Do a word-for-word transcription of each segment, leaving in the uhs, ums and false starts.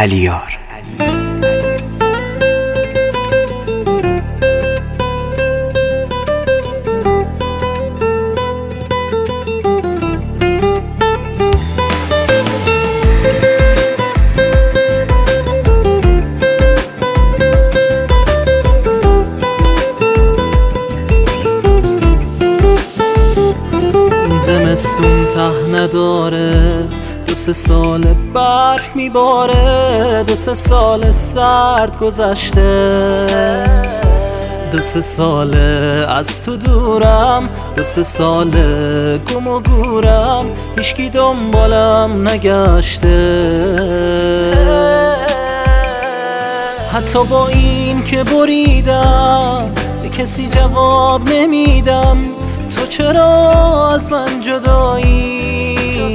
علیار. زمستون ته نداره، دو سه سال برف میباره، دو سه سال سرد گذشته، دو سه ساله از تو دورم، دو سه ساله گم و گورم، هیچکی دنبالم نگشته. حتی با این که بریدم به کسی جواب نمیدم، تو چرا از من جدایی؟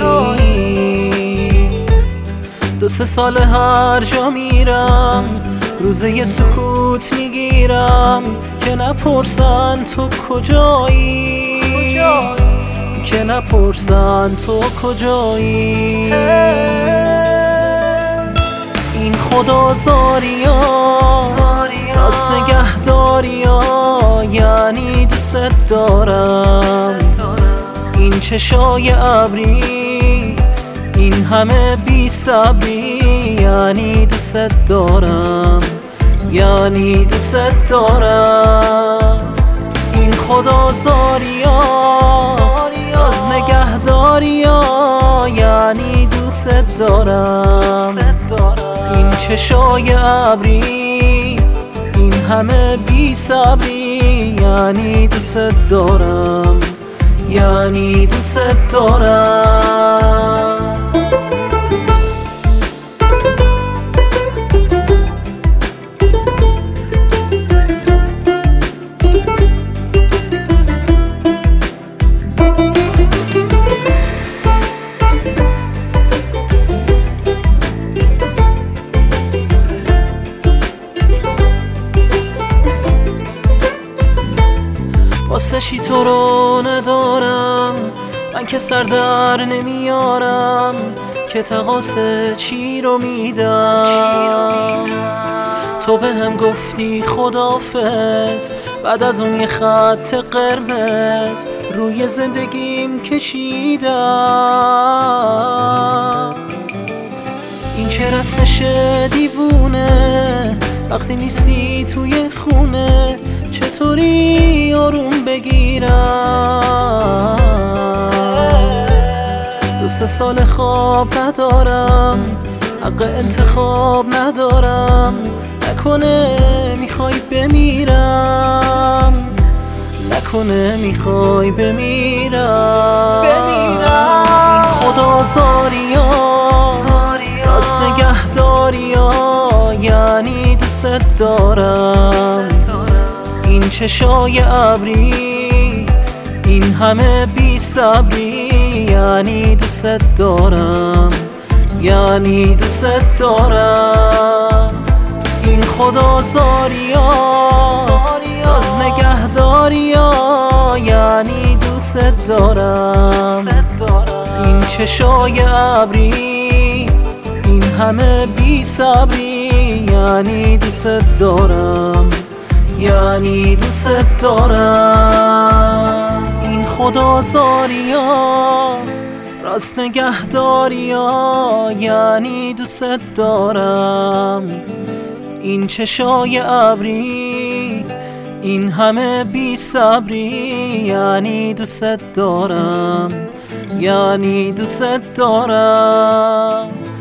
دو سه سال هر جا میرم روزه یه سکوت میگیرم که نپرسن تو کجایی، که نپرسن تو کجایی. این خدازاری ها راست نگهداری ها، یعنی دوست دارم. این چشای ابری، این همه بی صبری، یعنی دوست دارم، یعنی دوست دارم. این خدازاری ها راست نگهداری ها، یعنی دوست دارم. این چشای ابری، این همه بی صبری، یعنی دوست دارم، یعنی دوست دارم. واسه چی تو رو ندارم، من که سر در نمیارم، که تقاسه چی رو میدم. تو به هم گفتی خداحافظ، بعد از اون یه خط قرمز روی زندگیم کشیدم. این چه رسمش دیوونه، وقتی نیستی توی خونه چطوری آروم بگیرم؟ دو سه سال خواب ندارم، حق انتخاب ندارم، نکنه میخوای بمیرم، نکنه میخوای بمیرم. این خدازاری ها راست نگهداری ها، یعنی دوست دارم. این چشای ابری، این همه بی صبری، یعنی دوست دارم، یعنی دوست دارم. این خدازاری ها راز نگهداری ها، یعنی دوست دارم. این چشای ابری، این همه بی صبری، یعنی دوست دارم، یعنی دوست دارم. این خدازاری ها راست نگهداری ها، یعنی دوست دارم. این چشای ابری، این همه بی صبری، یعنی دوست دارم، یعنی دوست دارم.